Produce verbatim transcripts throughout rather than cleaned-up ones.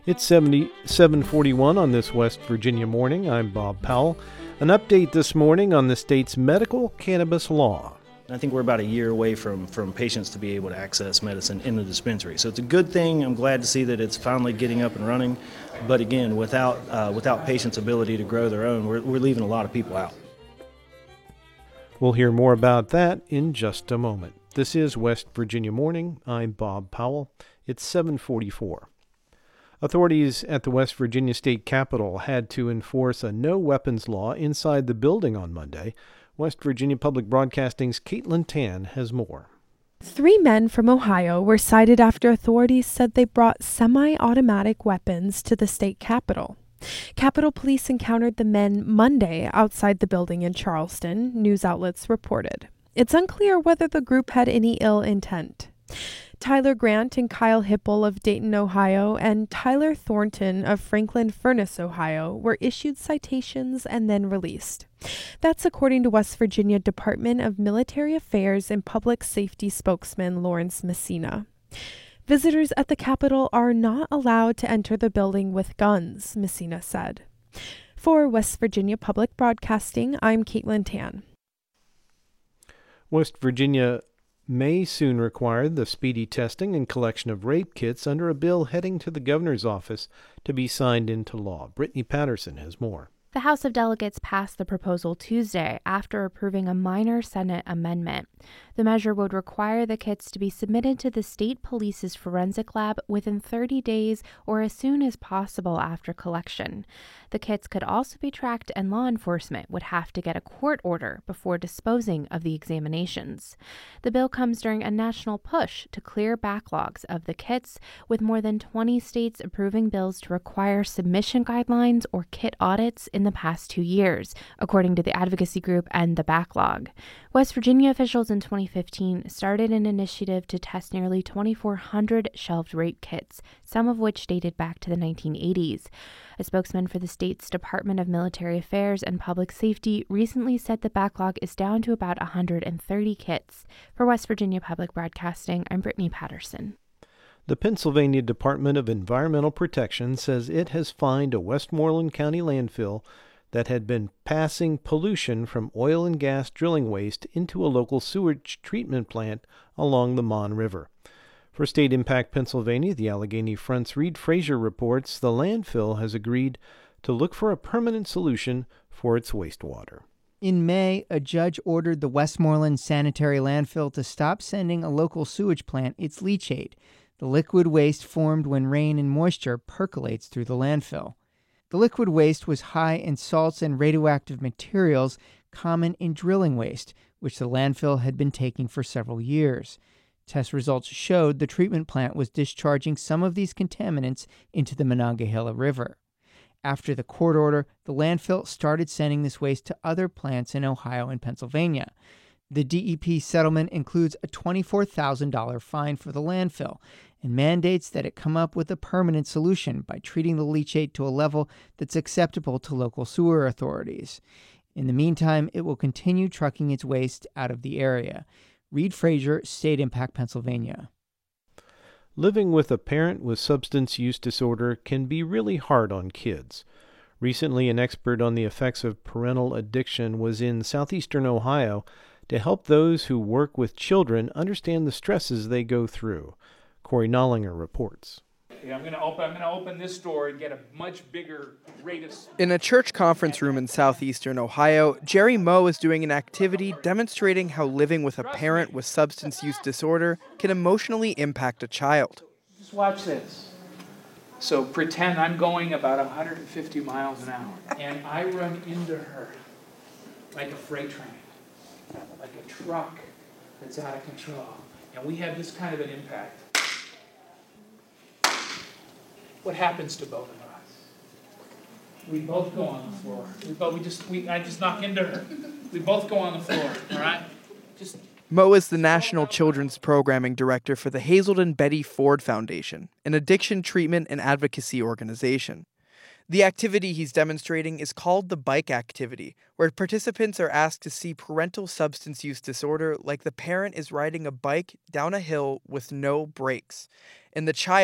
It's seventy-seven forty-one on this West Virginia morning. I'm Bob Powell. An update this morning on the state's medical cannabis law. I think we're about a year away from, from patients to be able to access medicine in the dispensary. So it's a good thing. I'm glad to see that it's finally getting up and running. But again, without uh, without patients' ability to grow their own, we're, we're leaving a lot of people out. We'll hear more about that in just a moment. This is West Virginia Morning. I'm Bob Powell. It's seven forty-four. Authorities at the West Virginia State Capitol had to enforce a no-weapons law inside the building on Monday. West Virginia Public Broadcasting's Caitlin Tan has more. Three men from Ohio were cited after authorities said they brought semi-automatic weapons to the state capitol. Capitol Police encountered the men Monday outside the building in Charleston, news outlets reported. It's unclear whether the group had any ill intent. Tyler Grant and Kyle Hipple of Dayton, Ohio, and Tyler Thornton of Franklin Furnace, Ohio, were issued citations and then released. That's according to West Virginia Department of Military Affairs and Public Safety spokesman Lawrence Messina. Visitors at the Capitol are not allowed to enter the building with guns, Messina said. For West Virginia Public Broadcasting, I'm Caitlin Tan. West Virginia may soon require the speedy testing and collection of rape kits under a bill heading to the governor's office to be signed into law. Brittany Patterson has more. The House of Delegates passed the proposal Tuesday after approving a minor Senate amendment. The measure would require the kits to be submitted to the state police's forensic lab within thirty days or as soon as possible after collection. The kits could also be tracked, and law enforcement would have to get a court order before disposing of the examinations. The bill comes during a national push to clear backlogs of the kits, with more than twenty states approving bills to require submission guidelines or kit audits in the past two years, according to the advocacy group End the Backlog. West Virginia officials in twenty fifteen started an initiative to test nearly twenty-four hundred shelved rape kits, some of which dated back to the nineteen eighties. A spokesman for the state's Department of Military Affairs and Public Safety recently said the backlog is down to about one hundred thirty kits. For West Virginia Public Broadcasting, I'm Brittany Patterson. The Pennsylvania Department of Environmental Protection says it has fined a Westmoreland County landfill that had been passing pollution from oil and gas drilling waste into a local sewage treatment plant along the Mon River. For State Impact Pennsylvania, the Allegheny Front's Reed Frazier reports the landfill has agreed to look for a permanent solution for its wastewater. In May, a judge ordered the Westmoreland Sanitary Landfill to stop sending a local sewage plant its leachate, the liquid waste formed when rain and moisture percolates through the landfill. The liquid waste was high in salts and radioactive materials common in drilling waste, which the landfill had been taking for several years. Test results showed the treatment plant was discharging some of these contaminants into the Monongahela River. After the court order, the landfill started sending this waste to other plants in Ohio and Pennsylvania. The D E P settlement includes a twenty-four thousand dollars fine for the landfill and mandates that it come up with a permanent solution by treating the leachate to a level that's acceptable to local sewer authorities. In the meantime, it will continue trucking its waste out of the area. Reed Frazier, State Impact Pennsylvania. Living with a parent with substance use disorder can be really hard on kids. Recently, an expert on the effects of parental addiction was in southeastern Ohio to help those who work with children understand the stresses they go through. Corey Nollinger reports. Yeah, I'm going to open. I'm going to open this door and get a much bigger rate of. In a church conference room in southeastern Ohio, Jerry Moe is doing an activity demonstrating how living with a parent with substance use disorder can emotionally impact a child. Just watch this. So pretend I'm going about one hundred fifty miles an hour, and I run into her like a freight train, like a truck that's out of control, and we have this kind of an impact. What happens to both of us? We both go on the floor. We both, we just, we, I just knock into her. We both go on the floor, all right? Just. Moe is the National Children's Programming Director for the Hazelden Betty Ford Foundation, an addiction treatment and advocacy organization. The activity he's demonstrating is called the Bike Activity, where participants are asked to see parental substance use disorder like the parent is riding a bike down a hill with no brakes, and the child,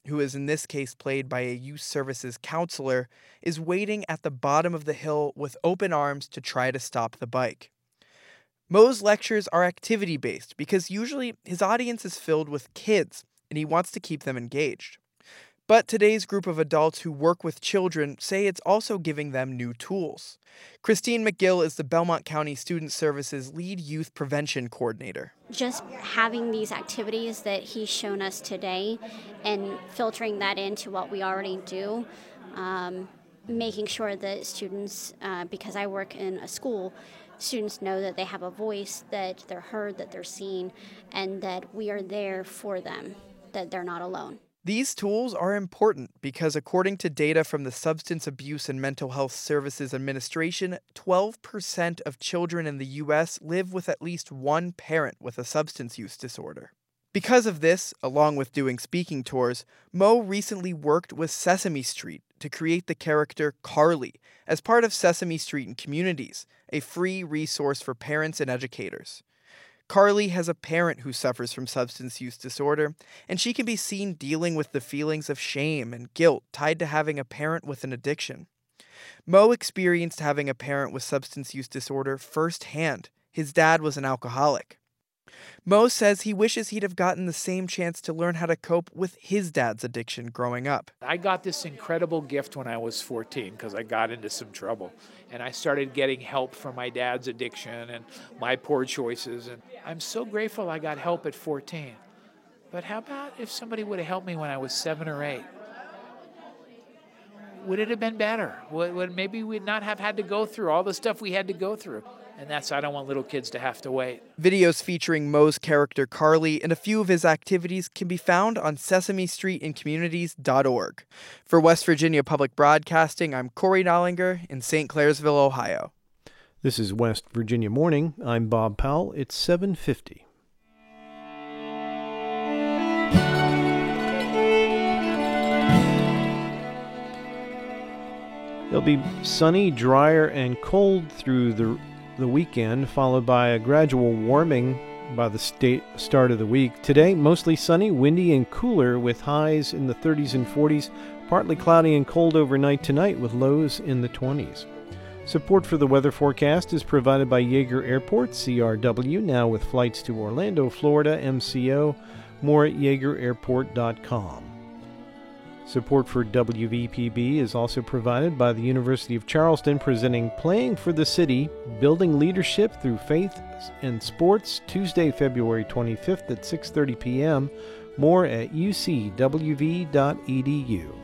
who is in this case played by a youth services counselor, is waiting at the bottom of the hill with open arms to try to stop the bike. Mo's lectures are activity-based because usually his audience is filled with kids, and he wants to keep them engaged. But today's group of adults who work with children say it's also giving them new tools. Christine McGill is the Belmont County Student Services Lead Youth Prevention Coordinator. Just having these activities that he's shown us today and filtering that into what we already do, um, making sure that students, uh, because I work in a school, students know that they have a voice, that they're heard, that they're seen, and that we are there for them, that they're not alone. These tools are important because according to data from the Substance Abuse and Mental Health Services Administration, twelve percent of children in the U S live with at least one parent with a substance use disorder. Because of this, along with doing speaking tours, Mo recently worked with Sesame Street to create the character Carly as part of Sesame Street in Communities, a free resource for parents and educators. Carly has a parent who suffers from substance use disorder, and she can be seen dealing with the feelings of shame and guilt tied to having a parent with an addiction. Mo experienced having a parent with substance use disorder firsthand. His dad was an alcoholic. Mo says he wishes he'd have gotten the same chance to learn how to cope with his dad's addiction growing up. I got this incredible gift when I was fourteen because I got into some trouble. And I started getting help from my dad's addiction and my poor choices. And I'm so grateful I got help at fourteen. But how about if somebody would have helped me when I was seven or eight? Would it have been better? Would, would maybe we'd not have had to go through all the stuff we had to go through? And that's, I don't want little kids to have to wait. Videos featuring Mo's character Carly and a few of his activities can be found on sesame street in communities dot org. For West Virginia Public Broadcasting, I'm Corey Nollinger in Saint Clairsville, Ohio. This is West Virginia Morning. I'm Bob Powell. It's seven fifty. It'll be sunny, drier, and cold through the the weekend, followed by a gradual warming by the state start of the week. Today, mostly sunny, windy, and cooler with highs in the thirties and forties, partly cloudy and cold overnight tonight with lows in the twenties. Support for the weather forecast is provided by Yeager Airport, C R W, now with flights to Orlando, Florida, M C O, more at yeager airport dot com. Support for W V P B is also provided by the University of Charleston, presenting Playing for the City, Building Leadership Through Faith and Sports, Tuesday, February twenty-fifth at six thirty p.m. More at u c w v dot e d u.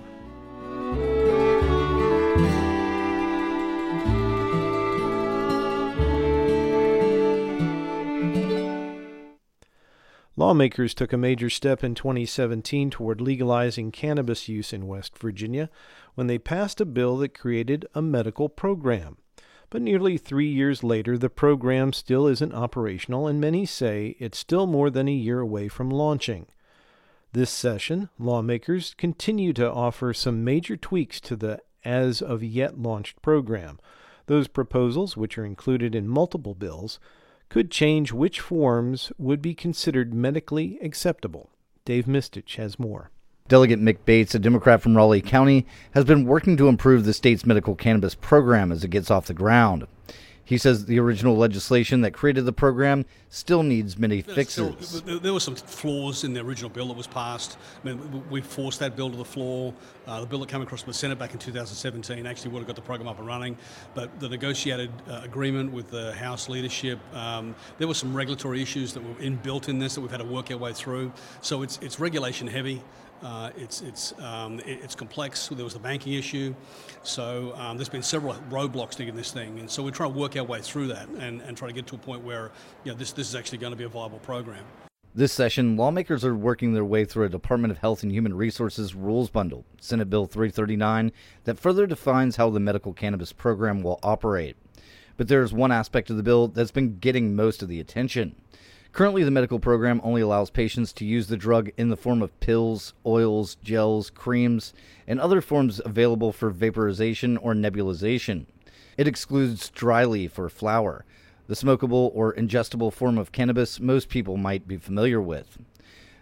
Lawmakers took a major step in twenty seventeen toward legalizing cannabis use in West Virginia when they passed a bill that created a medical program. But nearly three years later, the program still isn't operational, and many say it's still more than a year away from launching. This session, lawmakers continue to offer some major tweaks to the as-of-yet-launched program. Those proposals, which are included in multiple bills, could change which forms would be considered medically acceptable. Dave Mistich has more. Delegate Mick Bates, a Democrat from Raleigh County, has been working to improve the state's medical cannabis program as it gets off the ground. He says the original legislation that created the program still needs many fixes. Still, there were some flaws in the original bill that was passed. I mean, we forced that bill to the floor. Uh, the bill that came across from the Senate back in two thousand seventeen actually would have got the program up and running. But the negotiated uh, agreement with the House leadership, um, there were some regulatory issues that were inbuilt in this that we've had to work our way through. So it's it's regulation heavy. Uh, it's it's um, it, it's complex. There was the banking issue, so um, there's been several roadblocks to get this thing, and so we're trying to work our way through that and, and try to get to a point where you know this this is actually going to be a viable program. This session, lawmakers are working their way through a Department of Health and Human Resources rules bundle, Senate Bill three thirty-nine, that further defines how the medical cannabis program will operate. But there's one aspect of the bill that's been getting most of the attention. Currently, the medical program only allows patients to use the drug in the form of pills, oils, gels, creams, and other forms available for vaporization or nebulization. It excludes dry leaf or flower, the smokable or ingestible form of cannabis most people might be familiar with.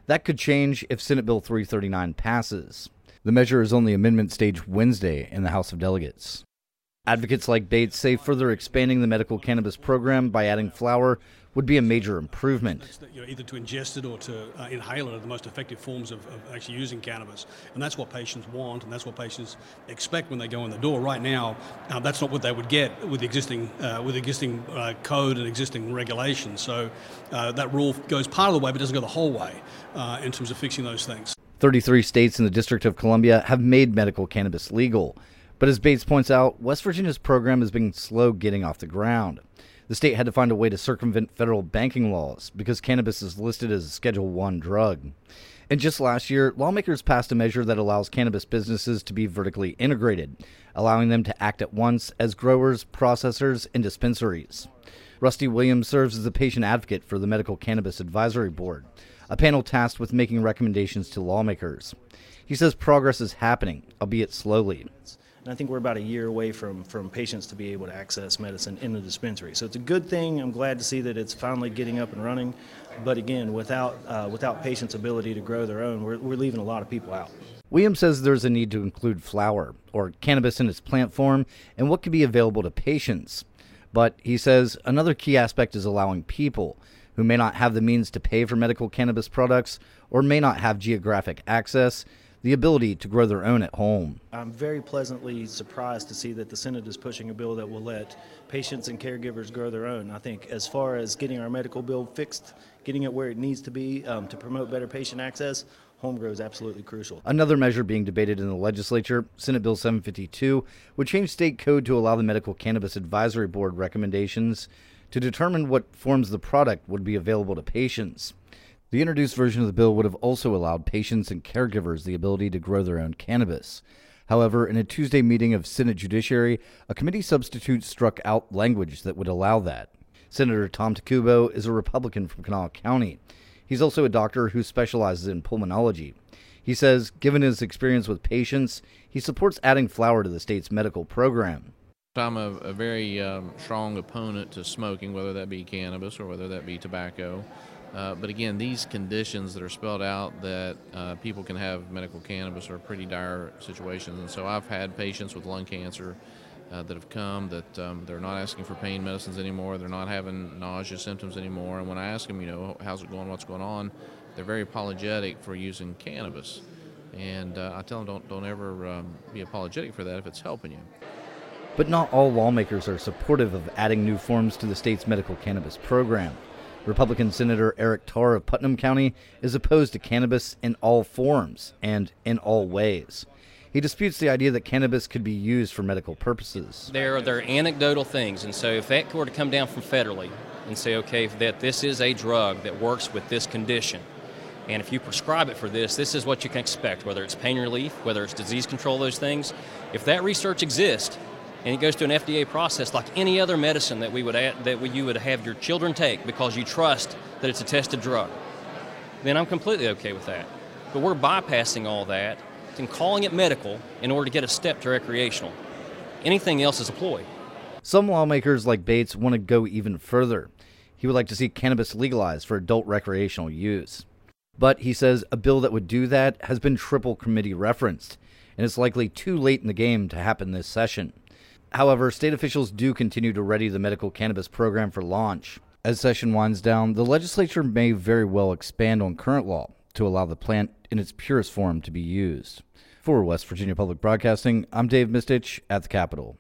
That could change if Senate Bill three thirty-nine passes. The measure is on the amendment stage Wednesday in the House of Delegates. Advocates like Bates say further expanding the medical cannabis program by adding flower would be a major improvement. You know, either to ingest it or to uh, inhale it are the most effective forms of, of actually using cannabis. And that's what patients want, and that's what patients expect when they go in the door. Right now, uh, that's not what they would get with the existing, uh, with existing uh, code and existing regulations. So uh, that rule goes part of the way, but doesn't go the whole way uh, in terms of fixing those things. thirty-three states in the District of Columbia have made medical cannabis legal. But as Bates points out, West Virginia's program has been slow getting off the ground. The state had to find a way to circumvent federal banking laws because cannabis is listed as a Schedule one drug. And just last year, lawmakers passed a measure that allows cannabis businesses to be vertically integrated, allowing them to act at once as growers, processors, and dispensaries. Rusty Williams serves as a patient advocate for the Medical Cannabis Advisory Board, a panel tasked with making recommendations to lawmakers. He says progress is happening, albeit slowly. And I think we're about a year away from, from patients to be able to access medicine in the dispensary. So it's a good thing. I'm glad to see that it's finally getting up and running. But again, without uh, without patients' ability to grow their own, we're, we're leaving a lot of people out. Williams says there's a need to include flower, or cannabis in its plant form, and what can be available to patients. But he says another key aspect is allowing people who may not have the means to pay for medical cannabis products or may not have geographic access the ability to grow their own at home. I'm very pleasantly surprised to see that the Senate is pushing a bill that will let patients and caregivers grow their own. I think as far as getting our medical bill fixed, getting it where it needs to be um, to promote better patient access, home grow is absolutely crucial. Another measure being debated in the legislature, Senate Bill seven fifty-two, would change state code to allow the Medical Cannabis Advisory Board recommendations to determine what forms the product would be available to patients. The introduced version of the bill would have also allowed patients and caregivers the ability to grow their own cannabis. However, in a Tuesday meeting of Senate Judiciary, a committee substitute struck out language that would allow that. Senator Tom Takubo is a Republican from Kanawha County. He's also a doctor who specializes in pulmonology. He says, given his experience with patients, he supports adding flower to the state's medical program. I'm a, a very um, strong opponent to smoking, whether that be cannabis or whether that be tobacco. Uh, but again, these conditions that are spelled out that uh, people can have medical cannabis are pretty dire situations. And so I've had patients with lung cancer uh, that have come that um, they're not asking for pain medicines anymore. They're not having nausea symptoms anymore. And when I ask them, you know, how's it going, what's going on, they're very apologetic for using cannabis. And uh, I tell them, don't, don't ever um, be apologetic for that if it's helping you. But not all lawmakers are supportive of adding new forms to the state's medical cannabis program. Republican Senator Eric Tarr of Putnam County is opposed to cannabis in all forms and in all ways. He disputes the idea that cannabis could be used for medical purposes. There, there are anecdotal things, and so if that were to come down from federally and say, okay, that this is a drug that works with this condition, and if you prescribe it for this, this is what you can expect, whether it's pain relief, whether it's disease control, those things. If that research exists, and it goes through an F D A process like any other medicine that we would add, that you would have your children take because you trust that it's a tested drug, then I'm completely okay with that. But we're bypassing all that and calling it medical in order to get a step to recreational. Anything else is a ploy. Some lawmakers like Bates want to go even further. He would like to see cannabis legalized for adult recreational use. But he says a bill that would do that has been triple committee referenced, and it's likely too late in the game to happen this session. However, state officials do continue to ready the medical cannabis program for launch. As session winds down, the legislature may very well expand on current law to allow the plant in its purest form to be used. For West Virginia Public Broadcasting, I'm Dave Mistich at the Capitol.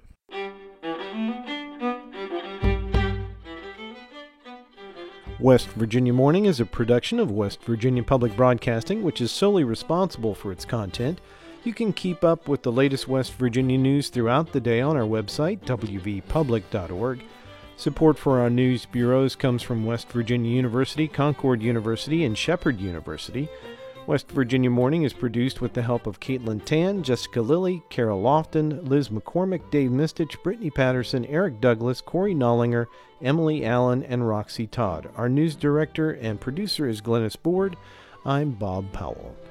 West Virginia Morning is a production of West Virginia Public Broadcasting, which is solely responsible for its content. You can keep up with the latest West Virginia news throughout the day on our website, w v public dot org. Support for our news bureaus comes from West Virginia University, Concord University, and Shepherd University. West Virginia Morning is produced with the help of Caitlin Tan, Jessica Lilly, Carol Lofton, Liz McCormick, Dave Mistich, Brittany Patterson, Eric Douglas, Corey Nollinger, Emily Allen, and Roxy Todd. Our news director and producer is Glennis Board. I'm Bob Powell.